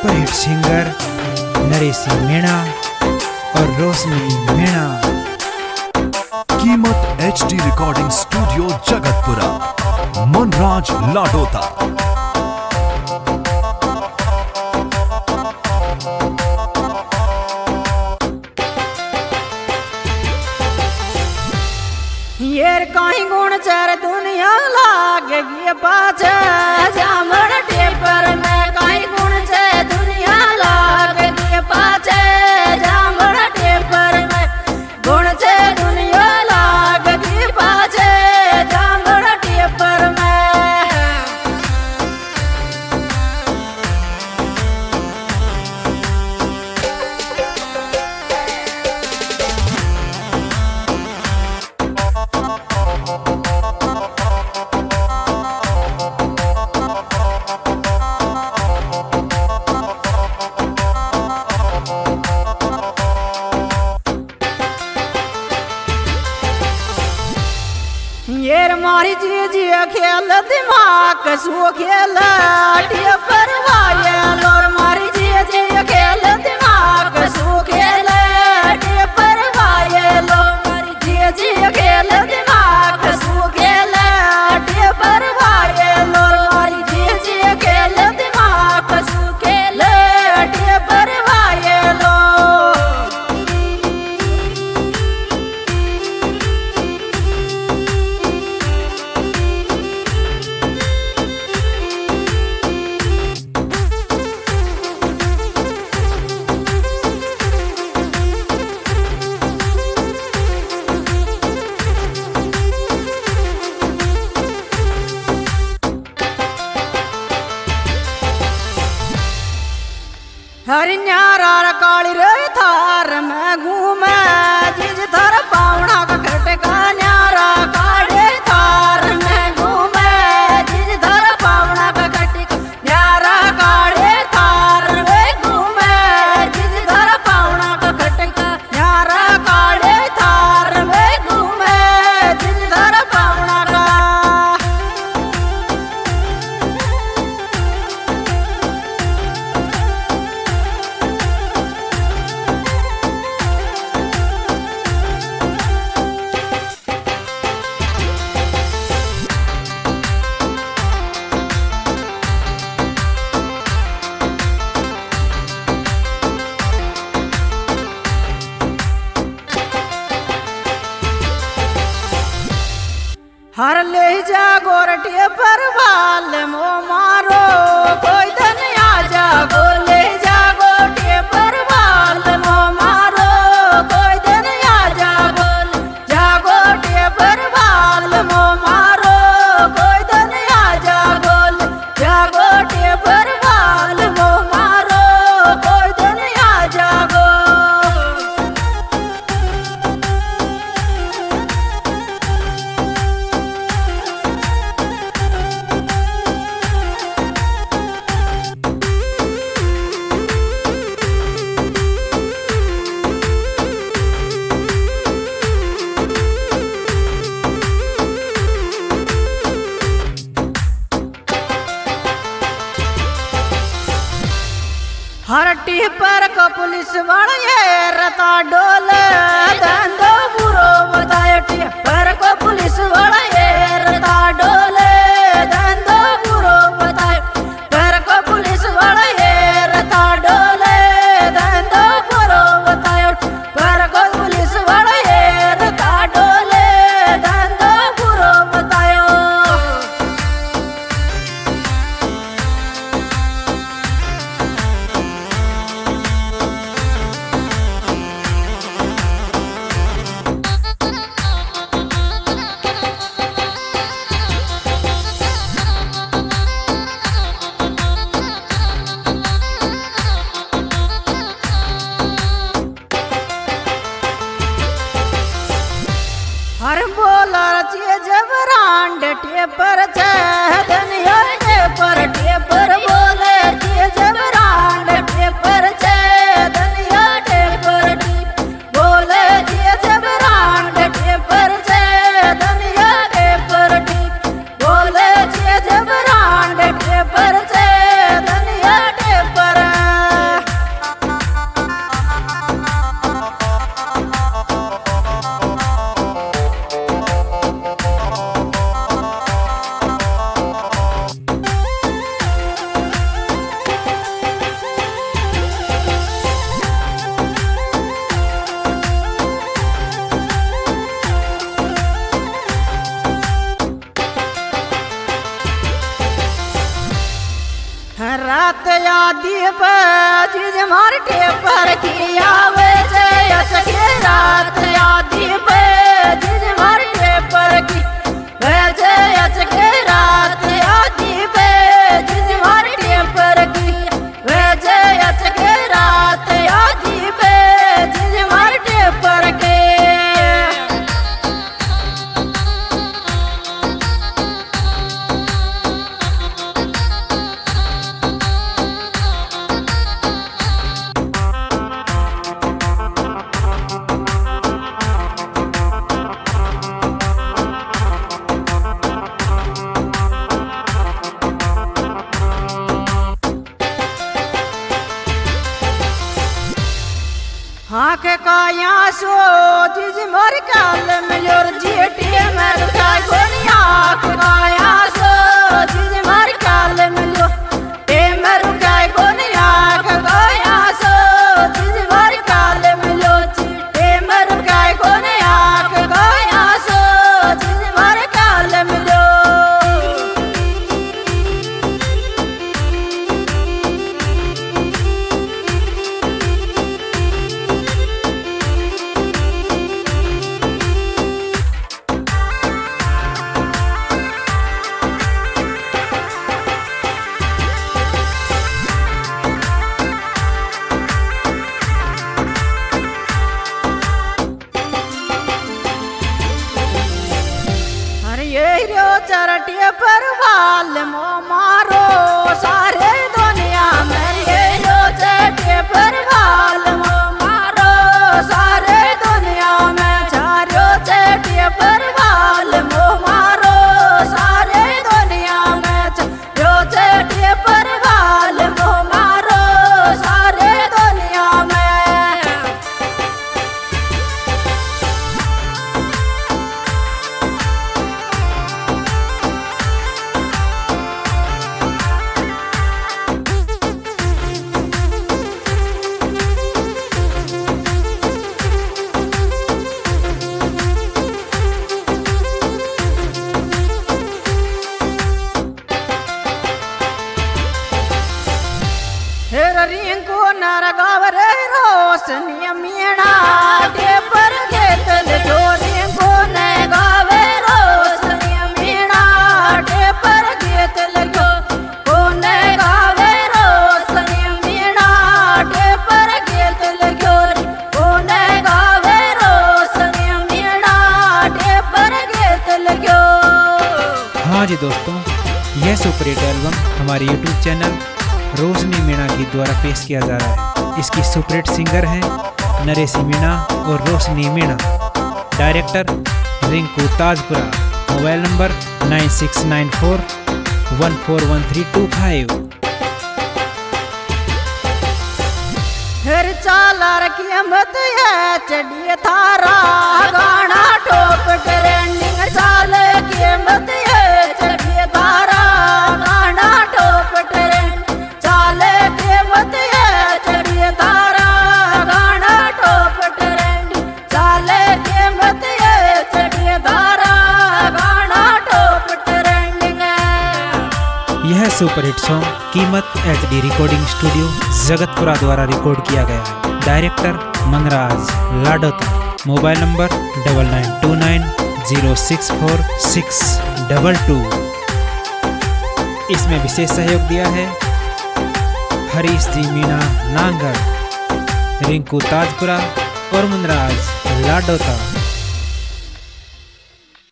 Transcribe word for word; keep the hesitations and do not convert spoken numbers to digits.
Superhit singer Naresh Meena और Roshni Meena. Keemat H D recording studio Jagatpura, Manraj Ladota. येर कहीं गुण चर दुनिया लागे पाछे जामण टेपर में कहीं गुण चे दुनिया लागे पाछे जामण टेपर में गुण चे दुनिया लागे पाछे जामण टेपर में। येर मारी जी जी खेल दिमाग सो खेल टेपर वायल और मारी जी जी खेल दिमाग सो खेल टेपर वायल मारी जी जी खेल दिमाग सो खेल टेपर वायल और मारी जी जी खेल दिमाग सो खेल टेपर वायल। हरि न्यारा काली रे थार में घूमे जिज थार पावना का खटका न्यारा काले थार में घूमे जिज थार पावना का खटका न्यारा काले थार में घूमे जिज थार पावना का खटका न्यारा काले थार में घूमे जिज थार पावना का। हर ले जा गोरटे पर बाल मो मारो कोई धनिया जा गो ले जा गोटे पर बाल मो मारो कोई धनिया जा गो जा गोटे पर बाल मो मारो कोई धनिया जा गो जा गोटे पर बाल मो मारो कोई धनिया जा गो। हरटी पर को पुलिस वाले रता डोल धंधो बुरो बताए टी पर को पुलिस वाले रता डोल धंधो बुरो बताए पर को पुलिस वाले रता डोल धंधो बुरो बताए पर को पुलिस वाले रता डोल धंधो बुरो बताए। हर बोला चे जब रांड टेपर छे धनिया टेपर टेपर बोले चे जब रांड टेपर छे धनिया टेपर बोले चे जब रांड टेपर छे धनिया टेपर बोले चे जब रांड टेपर छे धनिया टेपर। रात आदि पे जिज मार टेपर की आवे जे अचके रात आदि पे जिज मार टेपर की वैसे अचके रात आदि पे जिज मार टेपर की वैसे अचके रात आदि पे जिज मार टेपर के हाँ के काया सो जिज मोर काल मिलोर जीटी मर का गोनिया के काया सो जिज मोर काल मिलो ए मर का गोनिया के काया सो जिज मोर काल मिलो ए मर का गोनिया के काया सो जिज मोर काल मिलो चरटिए पर वाल मो मारो सारे दुनिया में ये जो चरटिए पर वाल मो मारो सारे दुनिया में चारो चरटिए पर वाल मो मारो सारे दुनिया में जो चरटिए पर वाल मो मारो सारे दुनिया में रिंको नर गावरे रोशनी मीणा टेपर घेतल जो रिंको न गावे रोशनी मीणा टेपर घेतल जो को न गावे रोशनी मीणा टेपर घेतल जो को न गावे रोशनी मीणा टेपर घेतल जो। हाँ जी दोस्तों, यह सुपर हिट एल्बम हमारे यूट्यूब चैनल रोशनी मीणा के द्वारा पेश किया जा रहा है। इसकी सुपरहिट सिंगर हैं नरेश मीणा और Roshni Meena. Director Rinku Tajpura. Mobile number nine six nine four one four one three two five. फिर चालर की मत है चढ़िए थारा गाना टॉप ट्रेंडिंग चाल की मत है चढ़िए थारा गाना टॉप ट्रेंड चाल की मत है चढ़िए थारा गाना टॉप ट्रेंड चाल की मत है चढ़िए थारा गाना टॉप ट्रेंडिंग। यह super hit song Keemat H D recording studio Jagatpura द्वारा रिकॉर्ड किया गया है। Director Manraj Ladota. Mobile number double nine two nine zero six four six double two. इसमें विशेष सहयोग दिया है हरीश जी मीणा नांगल, रिंकू ताजपुरा और मनराज लाडोता।